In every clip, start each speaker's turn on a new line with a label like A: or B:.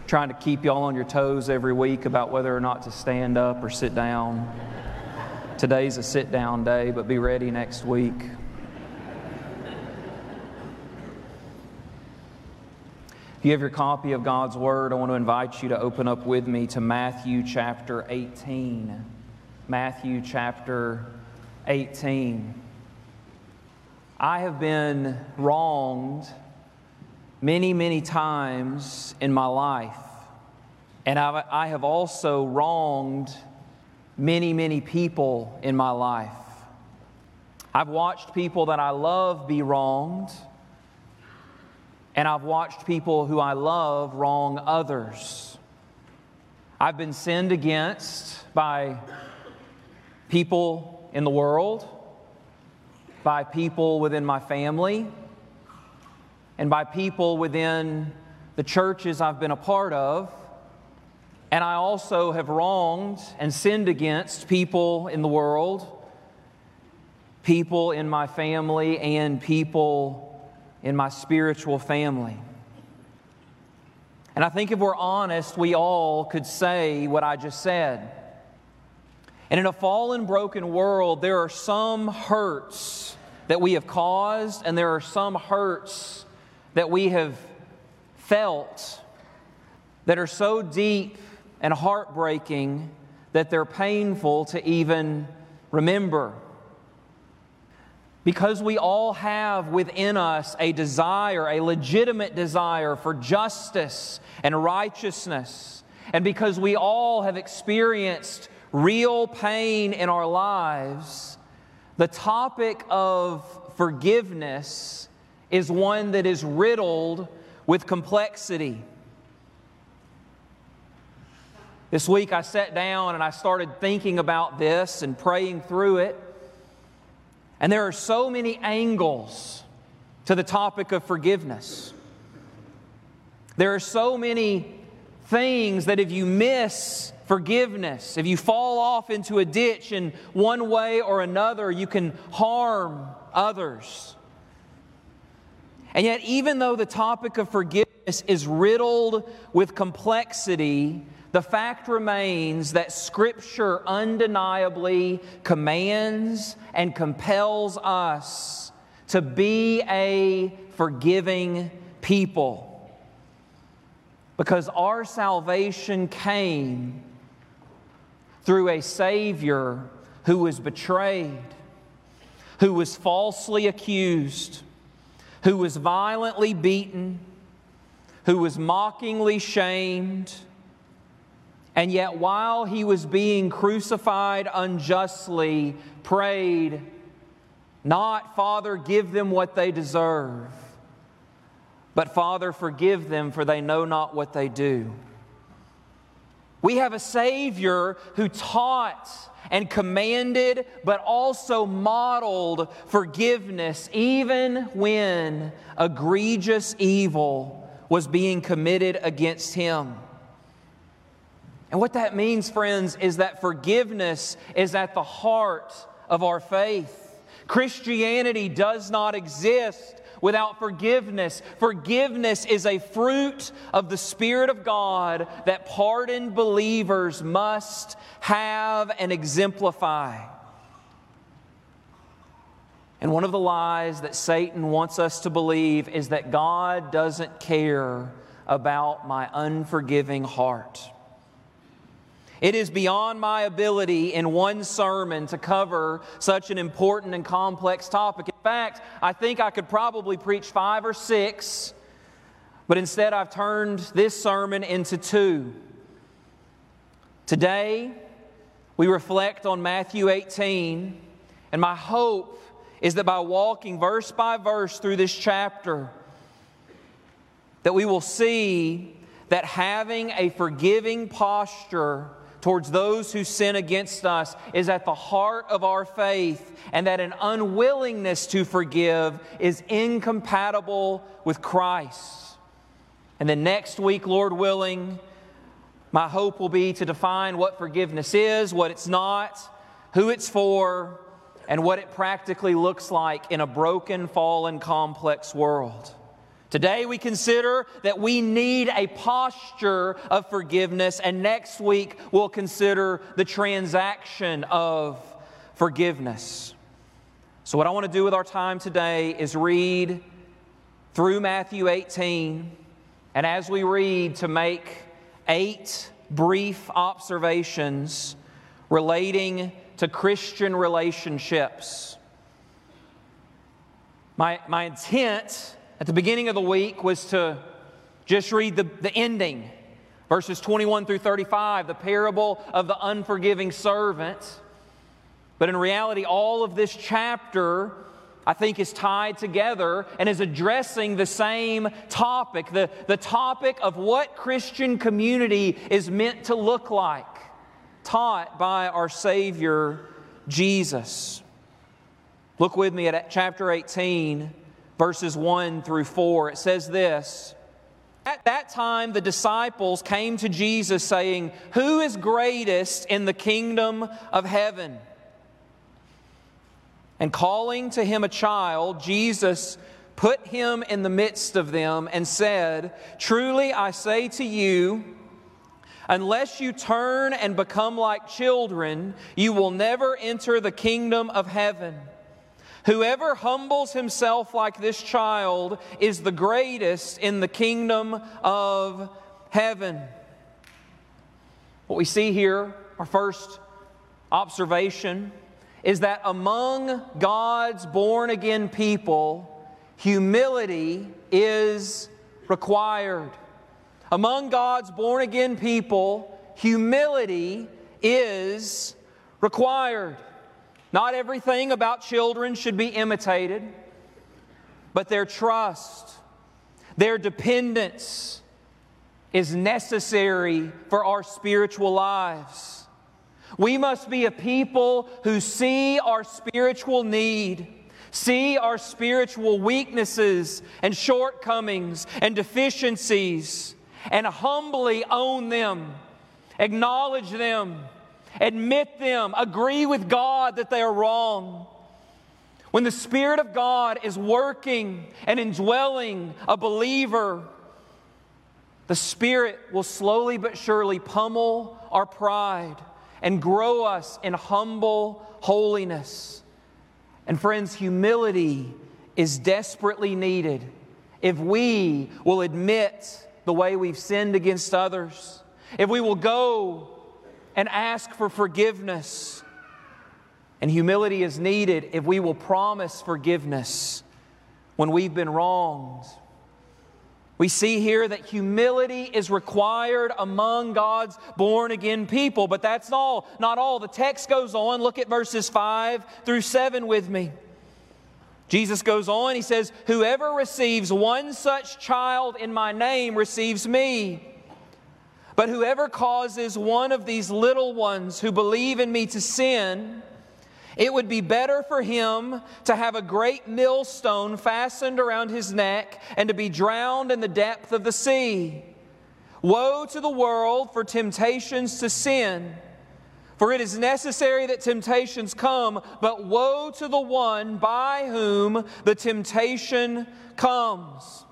A: trying to keep y'all on your toes every week about whether or not to stand up or sit down. Today's a sit-down day, but be ready next week. If you have your copy of God's Word, I want to invite you to open up with me to Matthew chapter 18. Matthew chapter 18. I have been wronged many, many times in my life. And I have also wronged many, many people in my life. I've watched people that I love be wronged. And I've watched people who I love wrong others. I've been sinned against by people in the world, by people within my family, and by people within the churches I've been a part of. And I also have wronged and sinned against people in the world, people in my family, and people in my spiritual family. And I think if we're honest, we all could say what I just said. And in a fallen, broken world, there are some hurts that we have caused, and there are some hurts that we have felt that are so deep and heartbreaking that they're painful to even remember. Because we all have within us a desire, a legitimate desire for justice and righteousness, and because we all have experienced real pain in our lives, the topic of forgiveness is one that is riddled with complexity. This week I sat down and I started thinking about this and praying through it. And there are so many angles to the topic of forgiveness. There are so many things that if you miss forgiveness, if you fall off into a ditch in one way or another, you can harm others. And yet, even though the topic of forgiveness is riddled with complexity, the fact remains that Scripture undeniably commands and compels us to be a forgiving people. Because our salvation came through a Savior who was betrayed, who was falsely accused, who was violently beaten, who was mockingly shamed. And yet while He was being crucified unjustly, prayed, not, Father, give them what they deserve, but Father, forgive them, for they know not what they do. We have a Savior who taught and commanded, but also modeled forgiveness, even when egregious evil was being committed against Him. And what that means, friends, is that forgiveness is at the heart of our faith. Christianity does not exist without forgiveness. Forgiveness is a fruit of the Spirit of God that pardoned believers must have and exemplify. And one of the lies that Satan wants us to believe is that God doesn't care about my unforgiving heart. It is beyond my ability in one sermon to cover such an important and complex topic. In fact, I think I could probably preach 5 or 6, but instead I've turned this sermon into 2. Today, we reflect on Matthew 18, and my hope is that by walking verse by verse through this chapter, that we will see that having a forgiving posture towards those who sin against us is at the heart of our faith, and that an unwillingness to forgive is incompatible with Christ. And then next week, Lord willing, my hope will be to define what forgiveness is, what it's not, who it's for, and what it practically looks like in a broken, fallen, complex world. Today we consider that we need a posture of forgiveness, and next week we'll consider the transaction of forgiveness. So what I want to do with our time today is read through Matthew 18, and as we read, to make 8 brief observations relating to Christian relationships. My intent at the beginning of the week was to just read the ending, verses 21 through 35, the parable of the unforgiving servant. But in reality, all of this chapter, I think, is tied together and is addressing the same topic, the topic of what Christian community is meant to look like, taught by our Savior, Jesus. Look with me at chapter 18, verses 1 through 4. It says this: "At that time the disciples came to Jesus saying, 'Who is greatest in the kingdom of heaven?' And calling to him a child, Jesus put him in the midst of them and said, 'Truly I say to you, unless you turn and become like children, you will never enter the kingdom of heaven. Whoever humbles himself like this child is the greatest in the kingdom of heaven.'" What we see here, our first observation, is that among God's born-again people, humility is required. Among God's born-again people, humility is required. Not everything about children should be imitated, but their trust, their dependence is necessary for our spiritual lives. We must be a people who see our spiritual need, see our spiritual weaknesses and shortcomings and deficiencies, and humbly own them, acknowledge them, admit them, agree with God that they are wrong. When the Spirit of God is working and indwelling a believer, the Spirit will slowly but surely pummel our pride and grow us in humble holiness. And friends, humility is desperately needed if we will admit the way we've sinned against others, if we will go and ask for forgiveness. And humility is needed if we will promise forgiveness when we've been wronged. We see here that humility is required among God's born-again people. But that's not all. The text goes on. Look at verses 5 through 7 with me. Jesus goes on. He says, "Whoever receives one such child in my name receives me. But whoever causes one of these little ones who believe in me to sin, it would be better for him to have a great millstone fastened around his neck and to be drowned in the depth of the sea. Woe to the world for temptations to sin! For it is necessary that temptations come, but woe to the one by whom the temptation comes."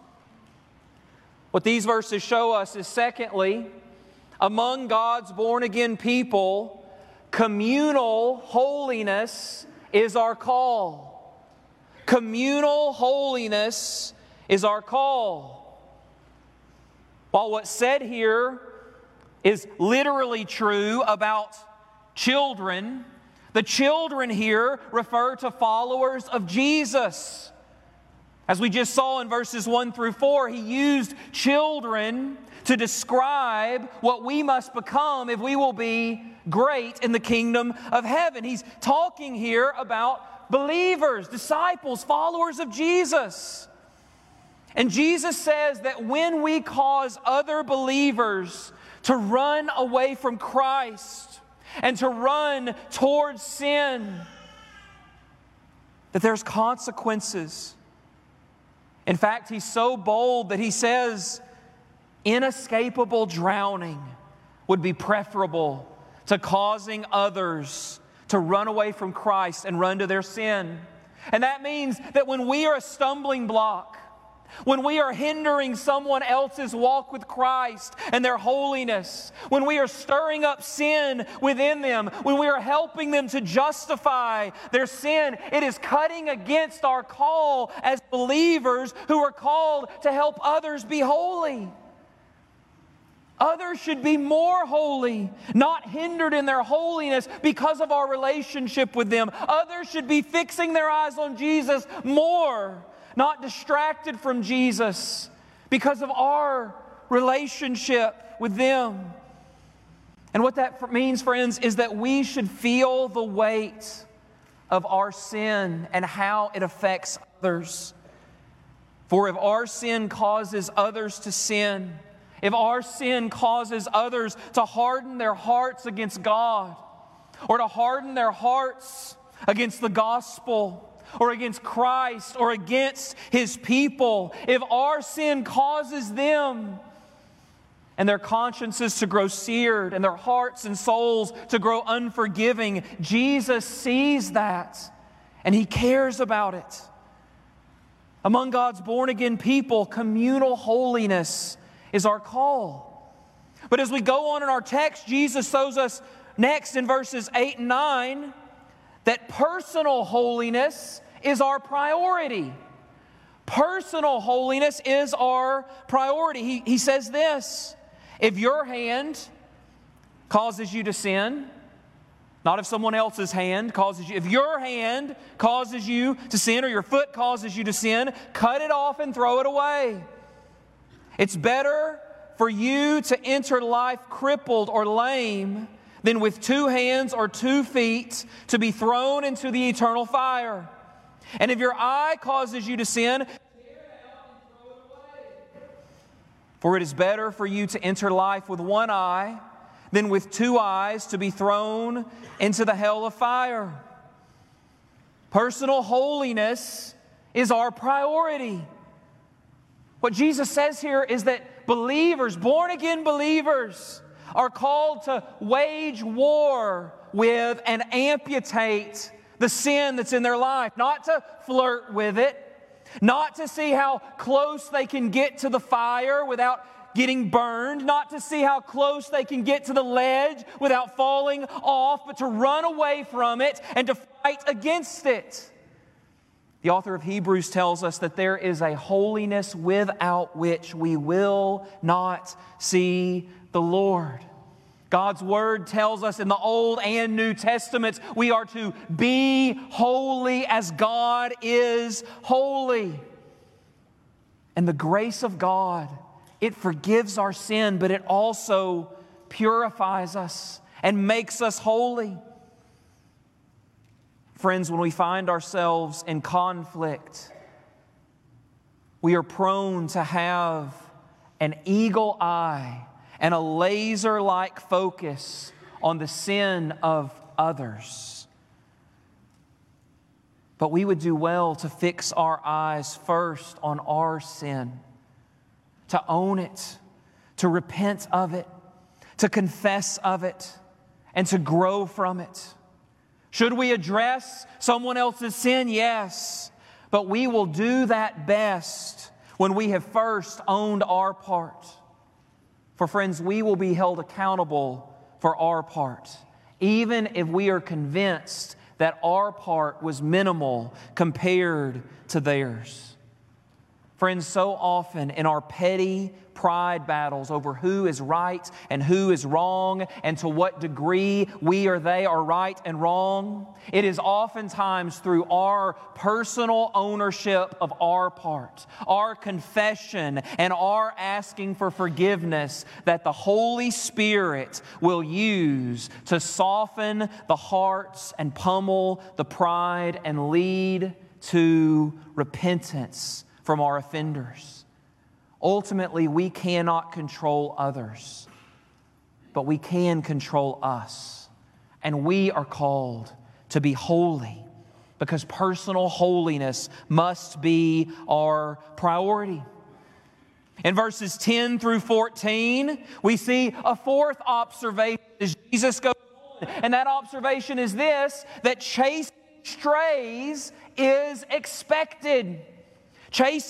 A: What these verses show us is, secondly, among God's born-again people, communal holiness is our call. Communal holiness is our call. While what's said here is literally true about children, the children here refer to followers of Jesus. As we just saw in verses 1 through 4, he used children to describe what we must become if we will be great in the kingdom of heaven. He's talking here about believers, disciples, followers of Jesus. And Jesus says that when we cause other believers to run away from Christ and to run towards sin, that there's consequences. In fact, he's so bold that he says inescapable drowning would be preferable to causing others to run away from Christ and run to their sin. And that means that when we are a stumbling block, when we are hindering someone else's walk with Christ and their holiness, when we are stirring up sin within them, when we are helping them to justify their sin, it is cutting against our call as believers who are called to help others be holy. Others should be more holy, not hindered in their holiness because of our relationship with them. Others should be fixing their eyes on Jesus more, not distracted from Jesus because of our relationship with them. And what that means, friends, is that we should feel the weight of our sin and how it affects others. For if our sin causes others to sin, if our sin causes others to harden their hearts against God, or to harden their hearts against the gospel, or against Christ, or against His people, if our sin causes them and their consciences to grow seared and their hearts and souls to grow unforgiving, Jesus sees that and He cares about it. Among God's born-again people, communal holiness is our call. But as we go on in our text, Jesus shows us next in verses 8 and 9 that personal holiness is our priority. Personal holiness is our priority. He says this: if your hand causes you to sin, not if someone else's hand causes you, if your hand causes you to sin or your foot causes you to sin, cut it off and throw it away. It's better for you to enter life crippled or lame than with 2 hands or 2 feet to be thrown into the eternal fire. And if your eye causes you to sin, tear it out and throw it away. For it is better for you to enter life with 1 eye than with 2 eyes to be thrown into the hell of fire. Personal holiness is our priority. What Jesus says here is that believers, born-again believers, are called to wage war with and amputate the sin that's in their life. Not to flirt with it, not to see how close they can get to the fire without getting burned, not to see how close they can get to the ledge without falling off, but to run away from it and to fight against it. The author of Hebrews tells us that there is a holiness without which we will not see the Lord. God's Word tells us in the Old and New Testaments we are to be holy as God is holy. And the grace of God, it forgives our sin, but it also purifies us and makes us holy. Friends, when we find ourselves in conflict, we are prone to have an eagle eye and a laser-like focus on the sin of others. But we would do well to fix our eyes first on our sin, to own it, to repent of it, to confess of it, and to grow from it. Should we address someone else's sin? Yes. But we will do that best when we have first owned our part. For friends, we will be held accountable for our part, even if we are convinced that our part was minimal compared to theirs. Friends, so often in our petty pride battles over who is right and who is wrong and to what degree we or they are right and wrong, it is oftentimes through our personal ownership of our part, our confession and our asking for forgiveness that the Holy Spirit will use to soften the hearts and pummel the pride and lead to repentance from our offenders. Ultimately, we cannot control others, but we can control us. And we are called to be holy because personal holiness must be our priority. In verses 10 through 14, we see a fourth observation as Jesus goes on. And that observation is this, that chasing strays is expected. Chasing strays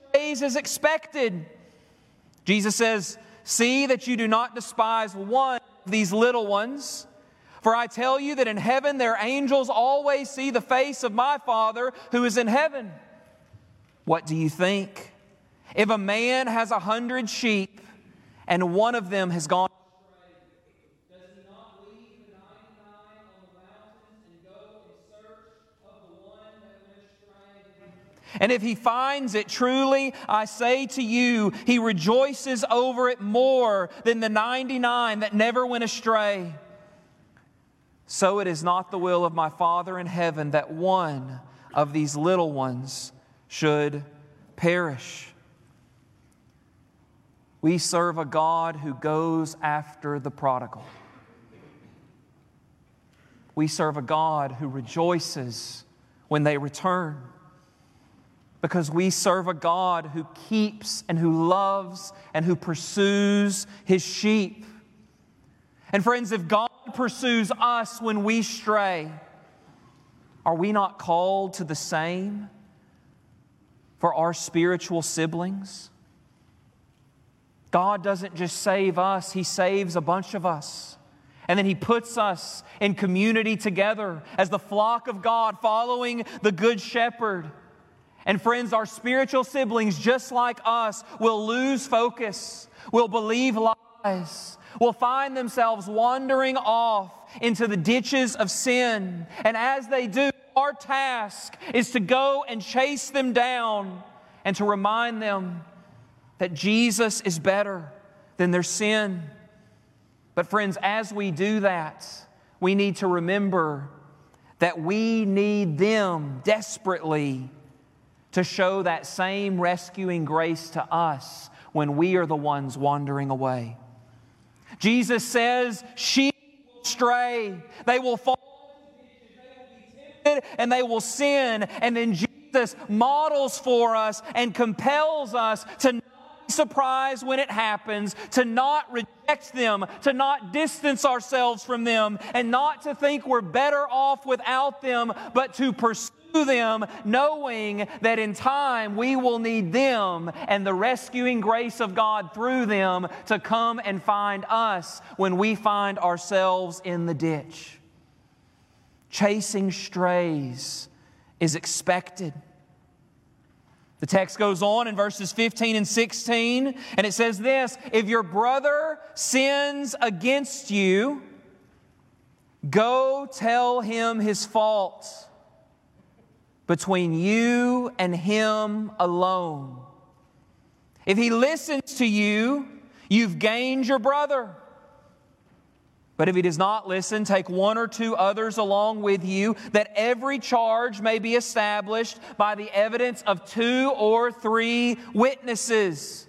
A: strays as expected. Jesus says, "See that you do not despise one of these little ones. For I tell you that in heaven their angels always see the face of my Father who is in heaven. What do you think? If a man has 100 sheep and one of them has gone astray, does he not leave the 99 on the mountains and go in search of the one that went astray? And if he finds it, truly I say to you, he rejoices over it more than the 99 that never went astray. So it is not the will of my Father in heaven that one of these little ones should perish." We serve a God who goes after the prodigal. We serve a God who rejoices when they return, because we serve a God who keeps and who loves and who pursues His sheep. And friends, if God pursues us when we stray, are we not called to the same for our spiritual siblings? God doesn't just save us, He saves a bunch of us. And then He puts us in community together as the flock of God following the Good Shepherd. And friends, our spiritual siblings, just like us, will lose focus, will believe lies, will find themselves wandering off into the ditches of sin. And as they do, our task is to go and chase them down and to remind them that Jesus is better than their sin. But friends, as we do that, we need to remember that we need them desperately to show that same rescuing grace to us when we are the ones wandering away. Jesus says, "Sheep will stray, they will fall into ditches, they will be tempted, and they will sin." And then Jesus models for us and compels us to not be surprised when it happens, to not reject them, to not distance ourselves from them, and not to think we're better off without them, but to pursue them, knowing that in time we will need them and the rescuing grace of God through them to come and find us when we find ourselves in the ditch. Chasing strays is expected. The text goes on in verses 15 and 16, and it says this: "If your brother sins against you, go tell him his fault between you and him alone. If he listens to you, you've gained your brother. But if he does not listen, take one or two others along with you, that every charge may be established by the evidence of 2 or 3 witnesses."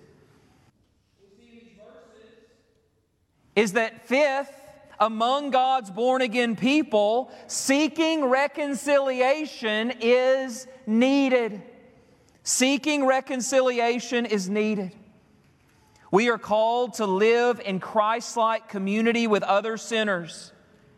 A: We see in these verses is that fifth, among God's born-again people, seeking reconciliation is needed. Seeking reconciliation is needed. We are called to live in Christ-like community with other sinners.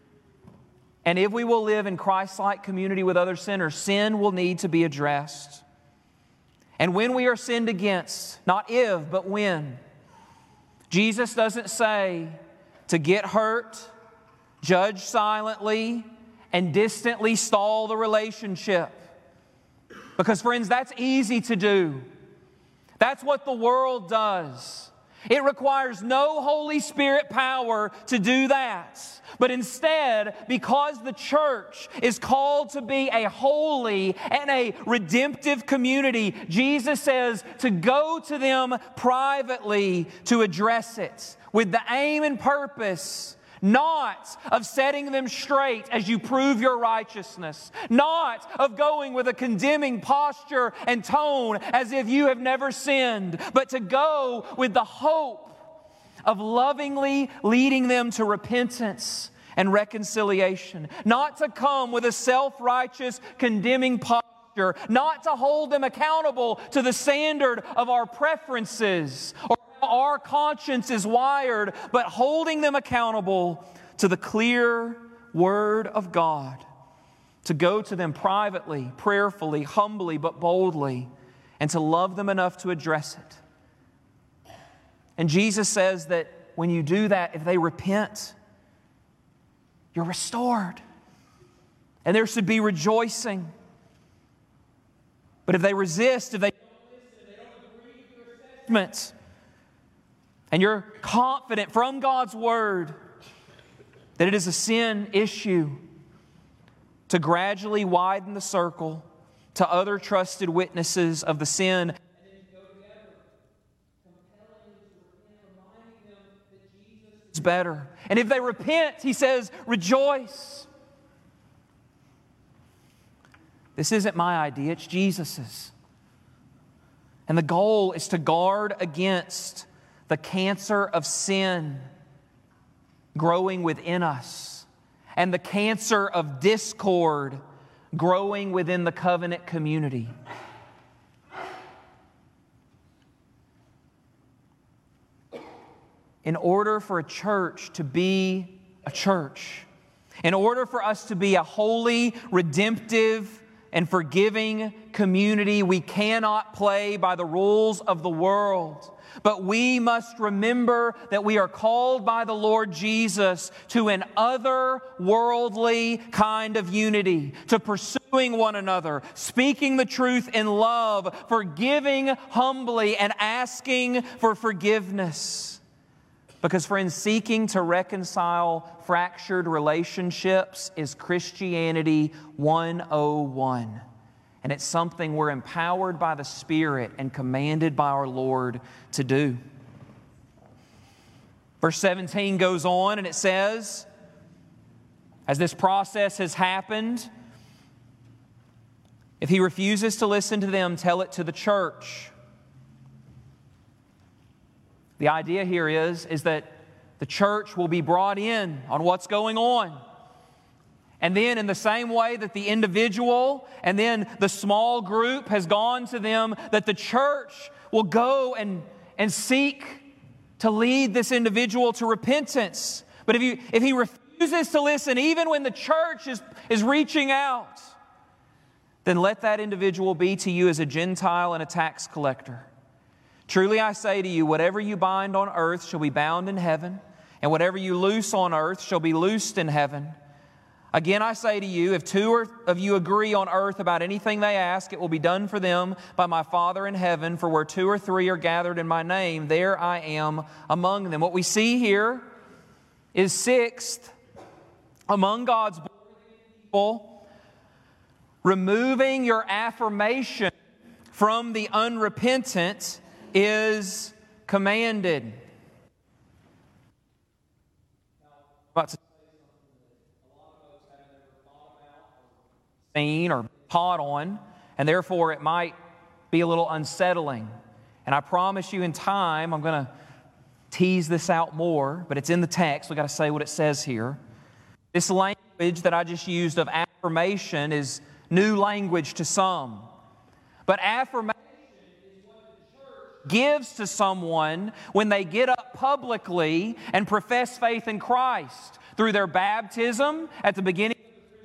A: And if we will live in Christ-like community with other sinners, sin will need to be addressed. And when we are sinned against, not if, but when, Jesus doesn't say to get hurt, judge silently, and distantly stall the relationship. Because, friends, that's easy to do. That's what the world does. It requires no Holy Spirit power to do that. But instead, because the church is called to be a holy and a redemptive community, Jesus says to go to them privately to address it with the aim and purpose not of setting them straight as you prove your righteousness, not of going with a condemning posture and tone as if you have never sinned, but to go with the hope of lovingly leading them to repentance and reconciliation, not to come with a self-righteous, condemning posture, not to hold them accountable to the standard of our preferences or our conscience is wired, but holding them accountable to the clear Word of God, to go to them privately, prayerfully, humbly, but boldly, and to love them enough to address it. And Jesus says that when you do that, if they repent, you're restored. And there should be rejoicing. But if they resist, if they don't listen, if they don't agree with your assessments, and you're confident from God's Word that it is a sin issue, to gradually widen the circle to other trusted witnesses of the sin, and then to go together, compelling them to repent, reminding them that Jesus is better. And if they repent, He says, rejoice. This isn't my idea, it's Jesus's. And the goal is to guard against the cancer of sin growing within us and the cancer of discord growing within the covenant community. In order for a church to be a church, in order for us to be a holy, redemptive, and forgiving community, we cannot play by the rules of the world. But we must remember that we are called by the Lord Jesus to an otherworldly kind of unity, to pursuing one another, speaking the truth in love, forgiving humbly, and asking for forgiveness. Because, friends, seeking to reconcile fractured relationships is Christianity 101. And it's something we're empowered by the Spirit and commanded by our Lord to do. Verse 17 goes on and it says, as this process has happened, if he refuses to listen to them, tell it to the church. The idea here is that the church will be brought in on what's going on. And then in the same way that the individual and then the small group has gone to them, that the church will go and seek to lead this individual to repentance. But if he refuses to listen, even when the church is reaching out, then let that individual be to you as a Gentile and a tax collector. Truly I say to you, whatever you bind on earth shall be bound in heaven, and whatever you loose on earth shall be loosed in heaven. Again, I say to you, if two of you agree on earth about anything they ask, it will be done for them by my Father in heaven. For where two or three are gathered in my name, there I am among them. What we see here is sixth, among God's people, removing your affirmation from the unrepentant is commanded. About to seen or taught on, and therefore it might be a little unsettling. And I promise you in time, I'm going to tease this out more, but it's in the text. We've got to say what it says here. This language that I just used of affirmation is new language to some. But affirmation is what the church gives to someone when they get up publicly and profess faith in Christ through their baptism at the beginning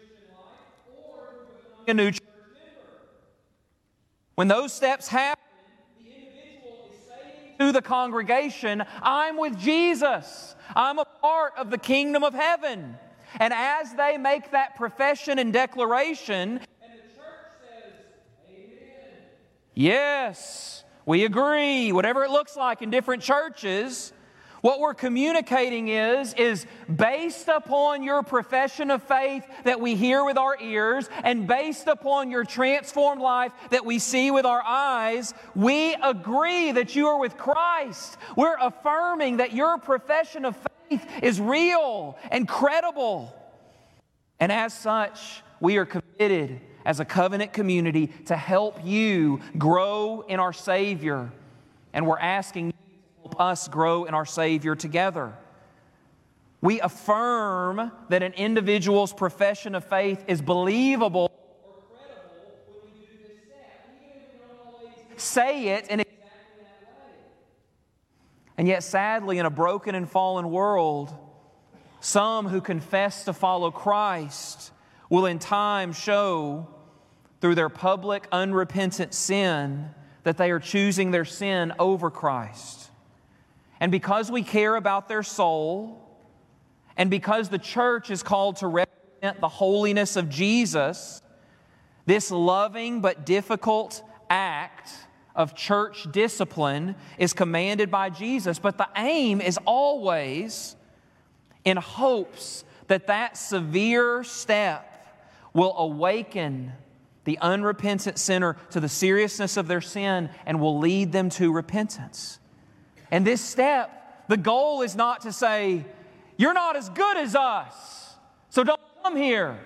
A: a new church member. When those steps happen, the individual is saying to the congregation, I'm with Jesus. I'm a part of the kingdom of heaven. And as they make that profession and declaration, and the church says, amen. Yes, we agree, whatever it looks like in different churches, what we're communicating is based upon your profession of faith that we hear with our ears and based upon your transformed life that we see with our eyes, we agree that you are with Christ. We're affirming that your profession of faith is real and credible. And as such, we are committed as a covenant community to help you grow in our Savior. And we're asking us grow in our Savior together. We affirm that an individual's profession of faith is believable or credible when we do this step, even if we don't always say it in exactly that way. And yet, sadly, in a broken and fallen world, some who confess to follow Christ will in time show through their public unrepentant sin that they are choosing their sin over Christ. And because we care about their soul, and because the church is called to represent the holiness of Jesus, this loving but difficult act of church discipline is commanded by Jesus. But the aim is always in hopes that that severe step will awaken the unrepentant sinner to the seriousness of their sin and will lead them to repentance. And this step, the goal is not to say, "You're not as good as us, so don't come here."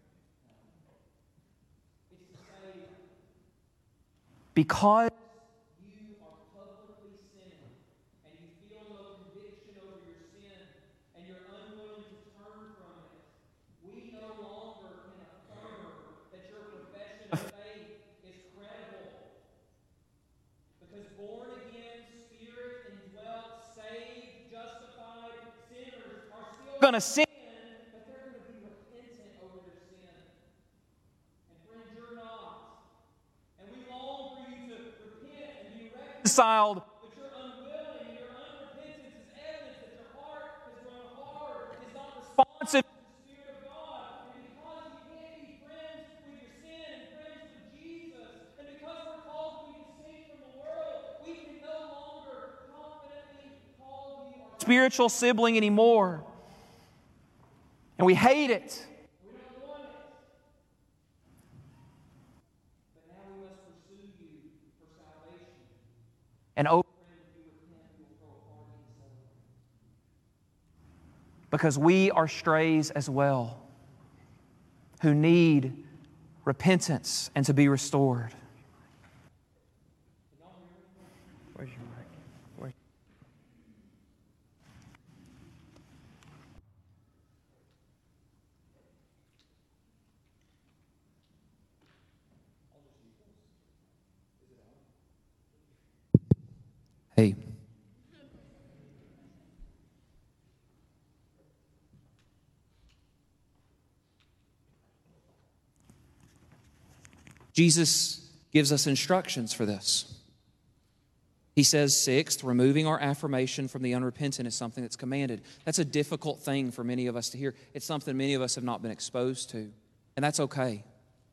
A: It's to say, because you are publicly sinning and you feel no conviction over your sin and you're unwilling to turn from it, we no longer can affirm that your profession of faith is credible. Because born-again, Spirit-indwelt, saved, justified sinners are still going to sin, but they're going to be repentant over their sin. And friends, you're not. And we long for you to repent and be reconciled, but you're unwilling and your unrepentance is evidence that your heart has grown hard, is not responsive to the Spirit of God. And because you can't be friends with your sin and friends with Jesus, and because we're called to be distinct from the world, we can no longer confidently call you our spiritual sibling anymore. And we hate it. We don't want it. But now we must pursue you for salvation. And if you repent, we will throw a party and celebrate. Because we are strays as well, who need repentance and to be restored. Where's your mic? Where's... Hey. Jesus gives us instructions for this. He says, sixth, removing our affirmation from the unrepentant is something that's commanded. That's a difficult thing for many of us to hear. It's something many of us have not been exposed to, and that's okay.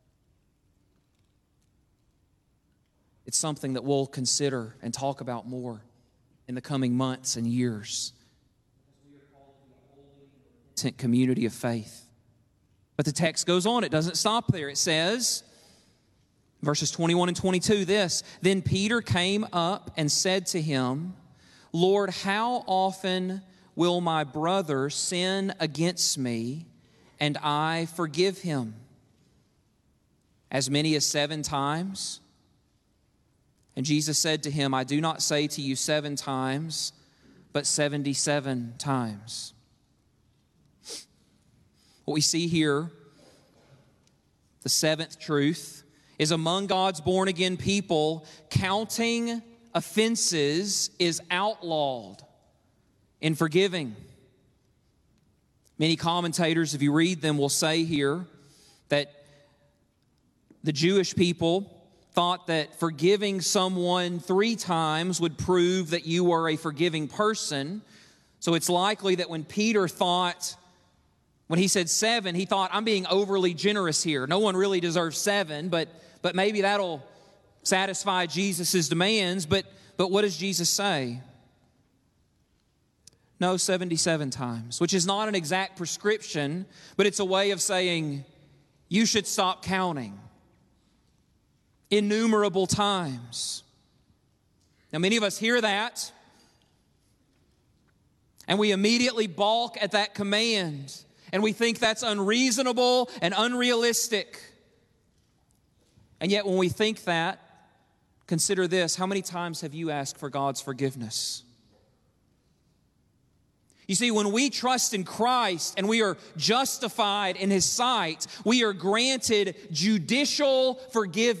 A: It's something that we'll consider and talk about more in the coming months and years. Because we are called to be a holy, repentant community of faith. But the text goes on. It doesn't stop there. It says, verses 21 and 22, this, "Then Peter came up and said to him, 'Lord, how often will my brother sin against me and I forgive him? As many as 7 times?' And Jesus said to him, 'I do not say to you 7 times, but 77 times.'" What we see here, the 7th truth, is among God's born-again people, counting offenses is outlawed in forgiving. Many commentators, if you read them, will say here that the Jewish people thought that forgiving someone 3 times would prove that you were a forgiving person. So it's likely that when Peter thought, when he said 7, he thought, I'm being overly generous here. No one really deserves 7, but maybe that'll satisfy Jesus' demands. But what does Jesus say? No, 77 times, which is not an exact prescription, but it's a way of saying you should stop counting. Innumerable times. Now, many of us hear that, and we immediately balk at that command, and we think that's unreasonable and unrealistic. And yet, when we think that, consider this: how many times have you asked for God's forgiveness? You see, when we trust in Christ and we are justified in His sight, we are granted judicial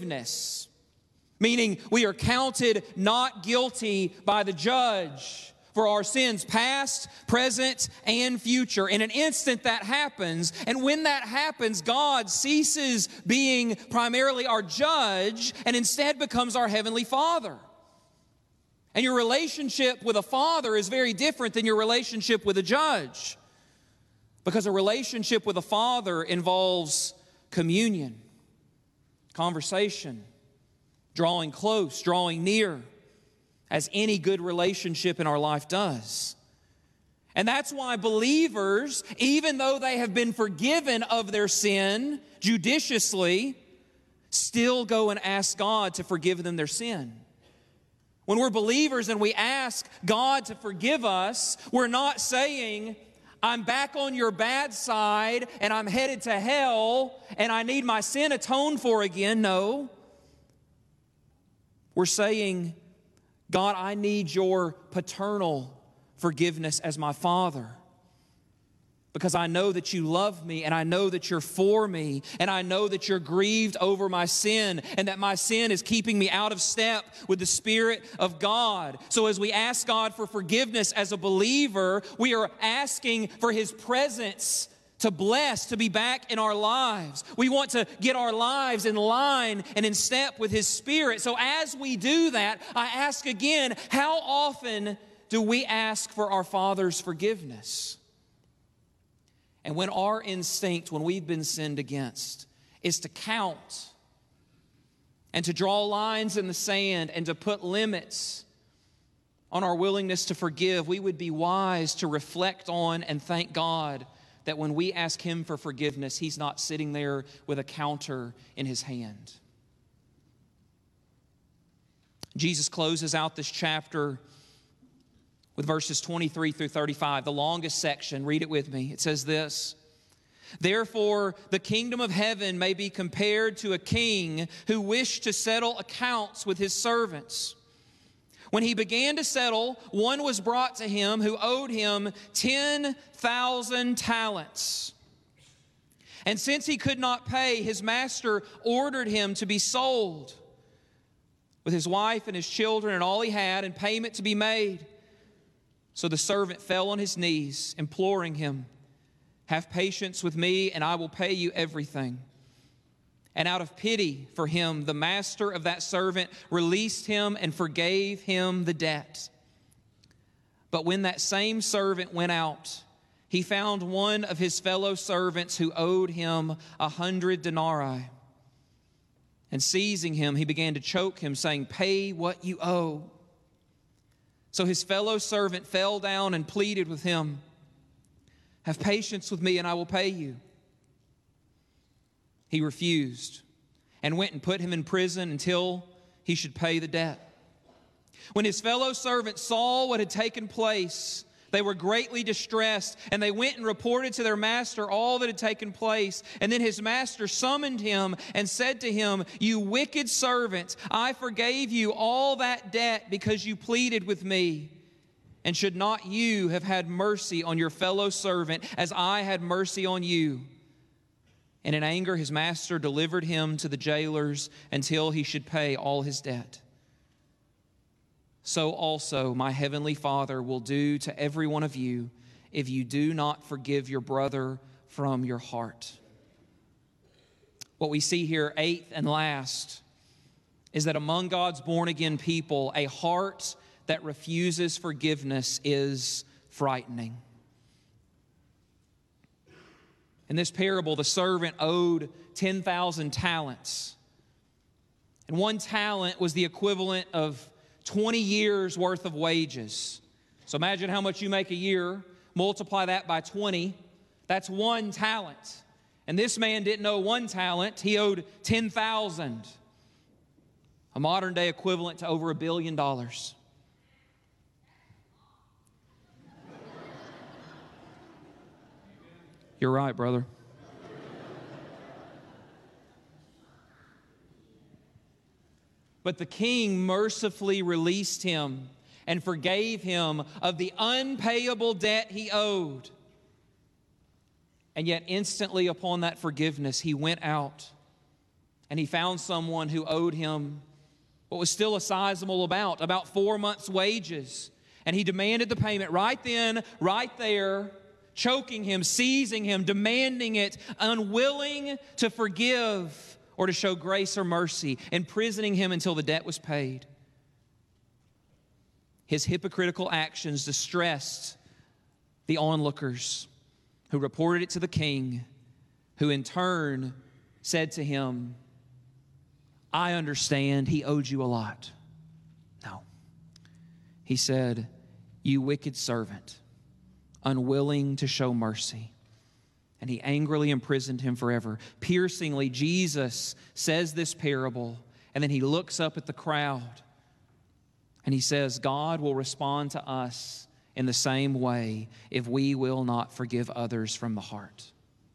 A: forgiveness, meaning we are counted not guilty by the judge. for our sins, past, present, and future. In an instant that happens, and when that happens, God ceases being primarily our judge and instead becomes our heavenly Father. And your relationship with a father is very different than your relationship with a judge, because a relationship with a father involves communion, conversation, drawing close, drawing near, as any good relationship in our life does. And that's why believers, even though they have been forgiven of their sin judiciously, still go and ask God to forgive them their sin. When we're believers and we ask God to forgive us, we're not saying, I'm back on your bad side and I'm headed to hell and I need my sin atoned for again. No. We're saying, God, I need your paternal forgiveness as my Father, because I know that you love me, and I know that you're for me, and I know that you're grieved over my sin, and that my sin is keeping me out of step with the Spirit of God. So as we ask God for forgiveness as a believer, we are asking for His presence to bless, to be back in our lives. We want to get our lives in line and in step with His Spirit. So as we do that, I ask again, how often do we ask for our Father's forgiveness? And when our instinct, when we've been sinned against, is to count and to draw lines in the sand and to put limits on our willingness to forgive, we would be wise to reflect on and thank God that when we ask Him for forgiveness, He's not sitting there with a counter in His hand. Jesus closes out this chapter with verses 23 through 35, the longest section. Read it with me. It says this: Therefore, the kingdom of heaven may be compared to a king who wished to settle accounts with his servants. When he began to settle, one was brought to him who owed him 10,000 talents. And since he could not pay, his master ordered him to be sold, with his wife and his children and all he had, and payment to be made. So the servant fell on his knees, imploring him, Have patience with me, and I will pay you everything. And out of pity for him, the master of that servant released him and forgave him the debt. But when that same servant went out, he found one of his fellow servants who owed him 100 denarii. And seizing him, he began to choke him, saying, Pay what you owe. So his fellow servant fell down and pleaded with him, Have patience with me, and I will pay you. He refused and went and put him in prison until he should pay the debt. When his fellow servants saw what had taken place, they were greatly distressed, and they went and reported to their master all that had taken place. And then his master summoned him and said to him, You wicked servant, I forgave you all that debt because you pleaded with me. And should not you have had mercy on your fellow servant as I had mercy on you? And in anger, his master delivered him to the jailers until he should pay all his debt. So also my heavenly Father will do to every one of you if you do not forgive your brother from your heart. What we see here, eighth and last, is that among God's born-again people, a heart that refuses forgiveness is frightening. In this parable, the servant owed 10,000 talents. And one talent was the equivalent of 20 years worth of wages. So imagine how much you make a year, multiply that by 20, that's one talent. And this man didn't owe one talent, he owed 10,000. A modern day equivalent to over $1 billion. You're right, brother. But the king mercifully released him and forgave him of the unpayable debt he owed. And yet instantly upon that forgiveness, he went out and he found someone who owed him what was still a sizable amount, about 4 months' wages. And he demanded the payment right then, right there, choking him, seizing him, demanding it, unwilling to forgive or to show grace or mercy, imprisoning him until the debt was paid. His hypocritical actions distressed the onlookers, who reported it to the king, who in turn said to him, I understand he owed you a lot. No. He said, you wicked servant, unwilling to show mercy. And he angrily imprisoned him forever. Piercingly, Jesus says this parable, and then he looks up at the crowd, and he says, God will respond to us in the same way if we will not forgive others from the heart.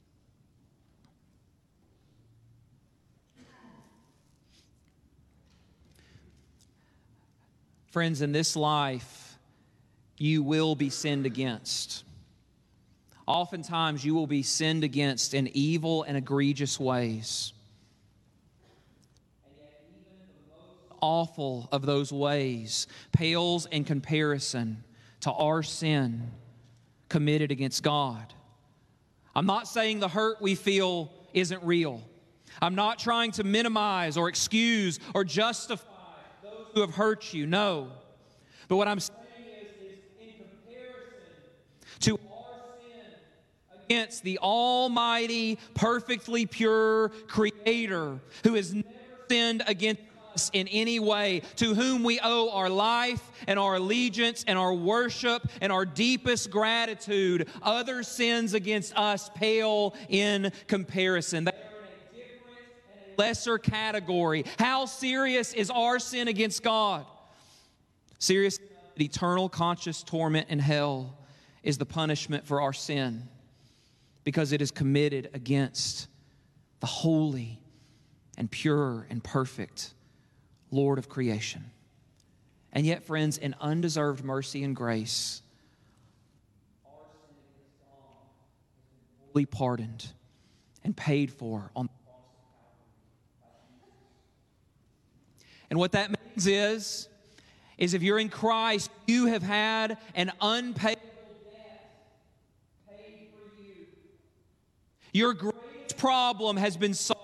A: Friends, in this life, you will be sinned against. Oftentimes, you will be sinned against in evil and egregious ways. And yet, even the most awful of those ways pales in comparison to our sin committed against God. I'm not saying the hurt we feel isn't real. I'm not trying to minimize or excuse or justify those who have hurt you. No. But what I'm saying is in comparison to our sin against the almighty, perfectly pure Creator who has never sinned against us in any way, to whom we owe our life and our allegiance and our worship and our deepest gratitude, other sins against us pale in comparison. They are in a different and a lesser category. How serious is our sin against God? Serious eternal conscious torment in hell is the punishment for our sin, because it is committed against the holy and pure and perfect Lord of creation. And yet, friends, in undeserved mercy and grace, our sin against God has been fully pardoned and paid for on the cross of Calvary. And what that means is if you're in Christ, you have had an unpayable debt paid for you. Your greatest problem has been solved.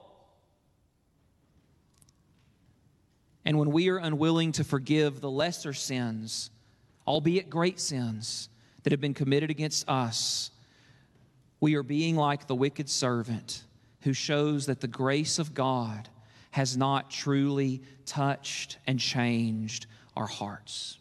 A: And when we are unwilling to forgive the lesser sins, albeit great sins, that have been committed against us, we are being like the wicked servant who shows that the grace of God has not truly touched and changed our hearts.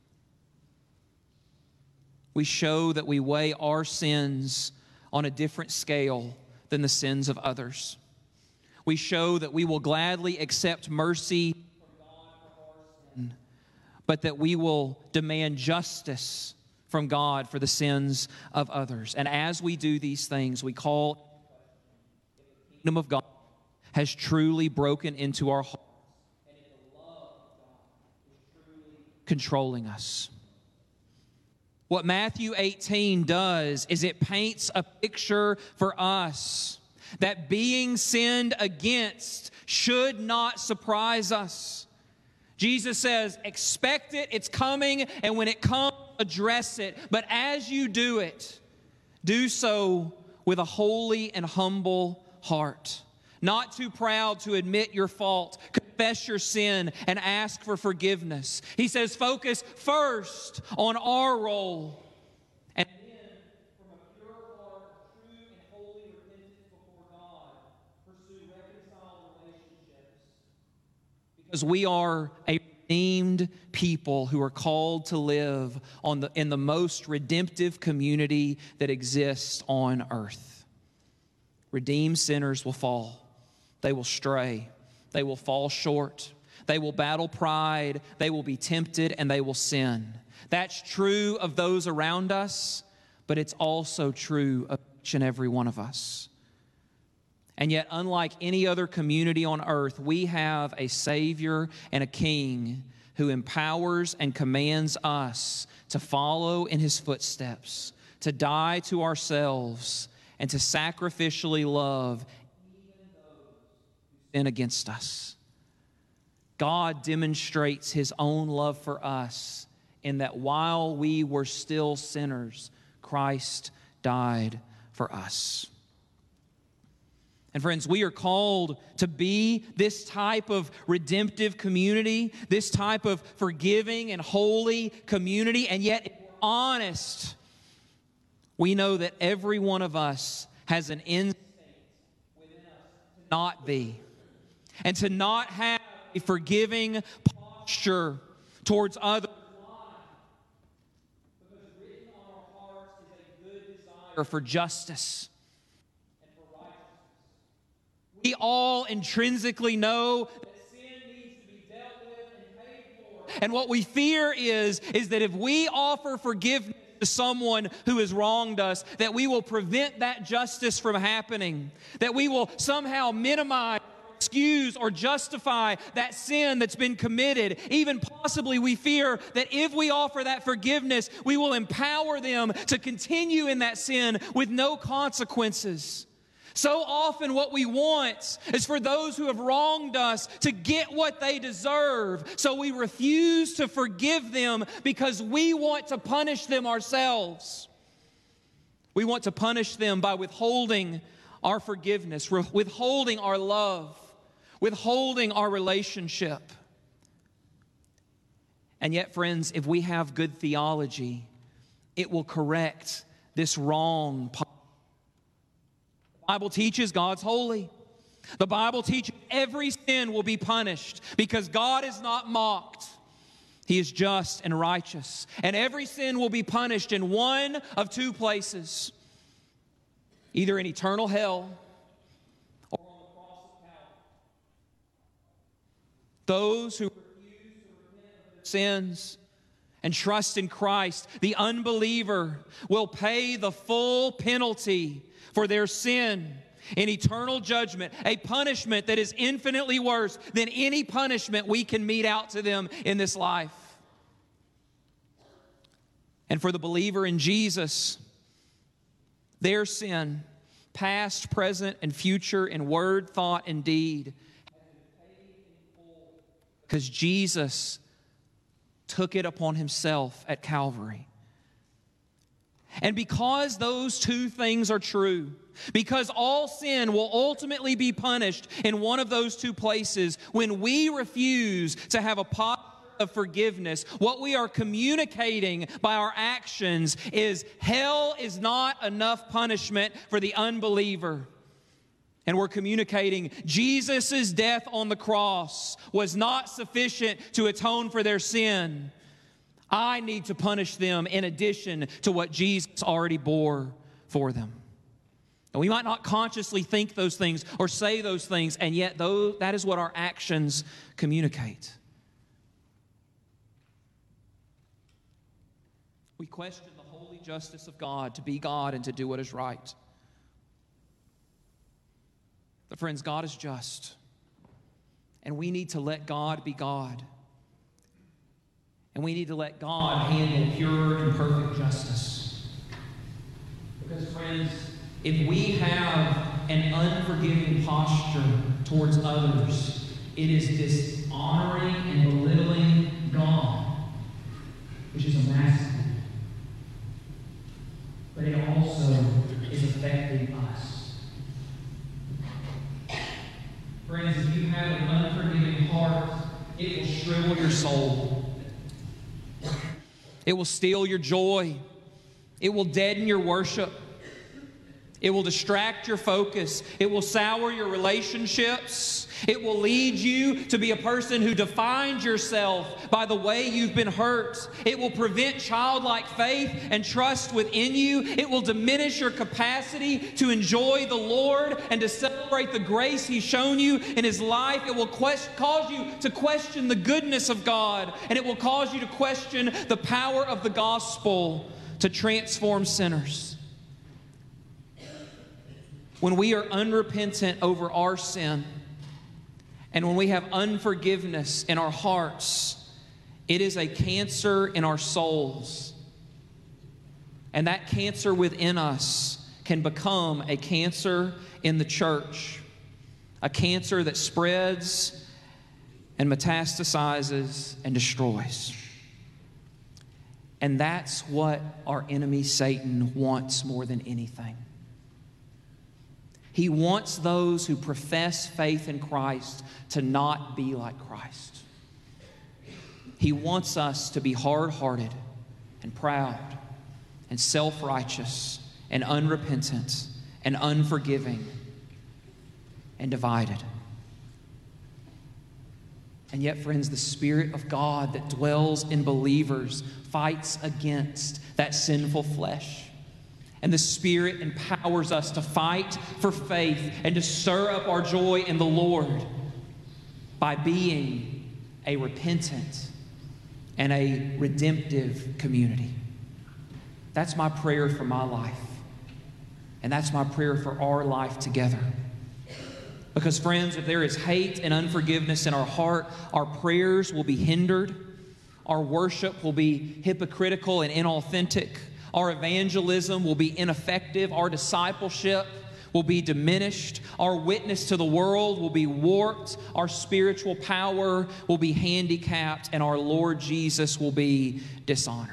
A: We show that we weigh our sins on a different scale than the sins of others. We show that we will gladly accept mercy from God for our sin, but that we will demand justice from God for the sins of others. And as we do these things, we call the kingdom of God has truly broken into our hearts, and if the love of God is truly controlling us. What Matthew 18 does is it paints a picture for us that being sinned against should not surprise us. Jesus says, expect it, it's coming, and when it comes, address it. But as you do it, do so with a holy and humble heart. Not too proud to admit your fault, confess your sin, and ask for forgiveness. He says, focus first on our role, and then from a pure heart, true and holy repentance before God, pursue reconciled relationships. Because we are a redeemed people who are called to live in the most redemptive community that exists on earth. Redeemed sinners will fall. They will stray. They will fall short. They will battle pride. They will be tempted, and they will sin. That's true of those around us, but it's also true of each and every one of us. And yet, unlike any other community on earth, we have a Savior and a King who empowers and commands us to follow in His footsteps, to die to ourselves, and to sacrificially love even those who sin against us. God demonstrates His own love for us in that while we were still sinners, Christ died for us. And friends, we are called to be this type of redemptive community, this type of forgiving and holy community. And yet, if we're honest, we know that every one of us has an instinct within us to not be, and to not have a forgiving posture towards others. Because written on our hearts is a good desire for justice. We all intrinsically know that sin needs to be dealt with and paid for. And what we fear is that if we offer forgiveness to someone who has wronged us, that we will prevent that justice from happening, that we will somehow minimize, excuse, or justify that sin that's been committed. Even possibly we fear that if we offer that forgiveness, we will empower them to continue in that sin with no consequences. So often what we want is for those who have wronged us to get what they deserve. So we refuse to forgive them because we want to punish them ourselves. We want to punish them by withholding our forgiveness, withholding our love, withholding our relationship. And yet, friends, if we have good theology, it will correct this wrong. The Bible teaches God's holy. The Bible teaches every sin will be punished because God is not mocked. He is just and righteous. And every sin will be punished in one of two places. Either in eternal hell or on the cross of Calvary. Those who refuse to repent of their sins and trust in Christ, the unbeliever, will pay the full penalty for their sin in eternal judgment, a punishment that is infinitely worse than any punishment we can mete out to them in this life. And for the believer in Jesus, their sin, past, present, and future, in word, thought, and deed, has been paid in full because Jesus took it upon himself at Calvary. And because those two things are true, because all sin will ultimately be punished in one of those two places, when we refuse to have a posture of forgiveness, what we are communicating by our actions is hell is not enough punishment for the unbeliever. And we're communicating Jesus' death on the cross was not sufficient to atone for their sin. I need to punish them in addition to what Jesus already bore for them. And we might not consciously think those things or say those things, and yet that is what our actions communicate. We question the holy justice of God to be God and to do what is right. But friends, God is just, and we need to let God be God. And we need to let God handle pure and perfect justice. Because, friends, if we have an unforgiving posture towards others, it is dishonoring and belittling God, which is a massive. But it also is affecting us. Friends, if you have an unforgiving heart, it will shrivel your soul. It will steal your joy. It will deaden your worship. It will distract your focus. It will sour your relationships. It will lead you to be a person who defines yourself by the way you've been hurt. It will prevent childlike faith and trust within you. It will diminish your capacity to enjoy the Lord and to celebrate the grace He's shown you in His life. It will cause you to question the goodness of God, and it will cause you to question the power of the gospel to transform sinners. When we are unrepentant over our sin, and when we have unforgiveness in our hearts, it is a cancer in our souls. And that cancer within us can become a cancer in the church, a cancer that spreads and metastasizes and destroys. And that's what our enemy Satan wants more than anything. He wants those who profess faith in Christ to not be like Christ. He wants us to be hard-hearted and proud and self-righteous and unrepentant and unforgiving and divided. And yet, friends, the Spirit of God that dwells in believers fights against that sinful flesh. And the Spirit empowers us to fight for faith and to stir up our joy in the Lord by being a repentant and a redemptive community. That's my prayer for my life. And that's my prayer for our life together. Because, friends, if there is hate and unforgiveness in our heart, our prayers will be hindered. Our worship will be hypocritical and inauthentic. Our evangelism will be ineffective. Our discipleship will be diminished. Our witness to the world will be warped. Our spiritual power will be handicapped. And our Lord Jesus will be dishonored.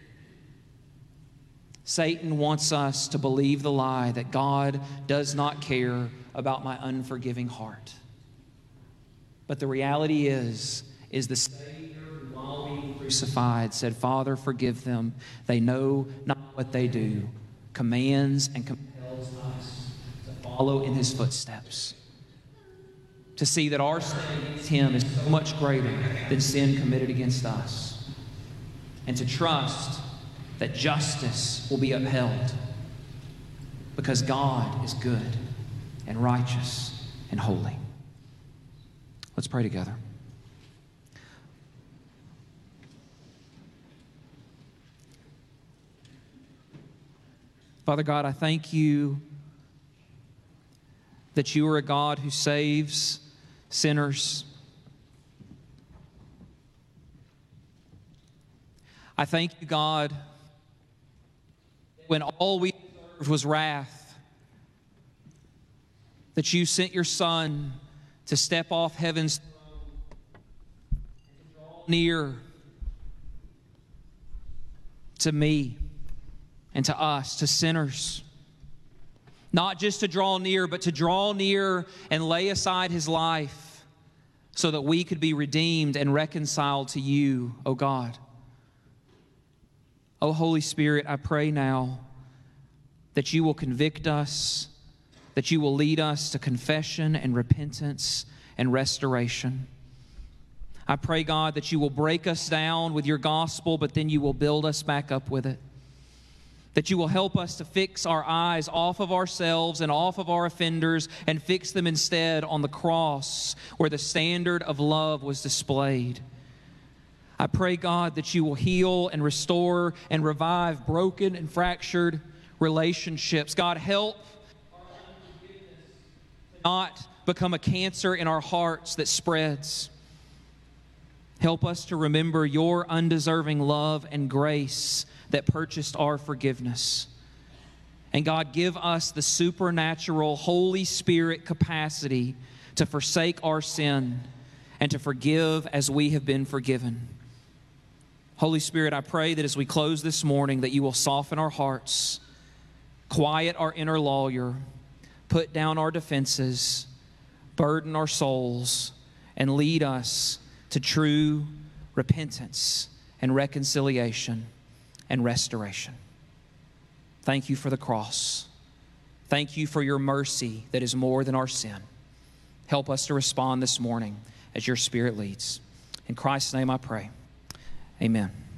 A: Satan wants us to believe the lie that God does not care about my unforgiving heart. But the reality is the Savior who, while being crucified, said, "Father, forgive them. They know not what they do," commands and compels us to follow in His footsteps, to see that our sin against Him is so much greater than sin committed against us, and to trust that justice will be upheld because God is good and righteous and holy. Let's pray together. Father God, I thank You that You are a God who saves sinners. I thank You, God, when all we deserved was wrath, that You sent Your Son to step off heaven's throne and to draw near to me and to us, to sinners. Not just to draw near, but to draw near and lay aside His life so that we could be redeemed and reconciled to You, O God. O Holy Spirit, I pray now that You will convict us, that You will lead us to confession and repentance and restoration. I pray, God, that You will break us down with Your gospel, but then You will build us back up with it. That You will help us to fix our eyes off of ourselves and off of our offenders and fix them instead on the cross where the standard of love was displayed. I pray, God, that You will heal and restore and revive broken and fractured relationships. God, help our unforgiveness to not become a cancer in our hearts that spreads. Help us to remember Your undeserving love and grace that purchased our forgiveness. And God, give us the supernatural Holy Spirit capacity to forsake our sin and to forgive as we have been forgiven. Holy Spirit, I pray that as we close this morning, that You will soften our hearts, quiet our inner lawyer, put down our defenses, burden our souls, and lead us to true repentance and reconciliation and restoration. Thank You for the cross. Thank You for Your mercy that is more than our sin. Help us to respond this morning as Your Spirit leads. In Christ's name I pray. Amen.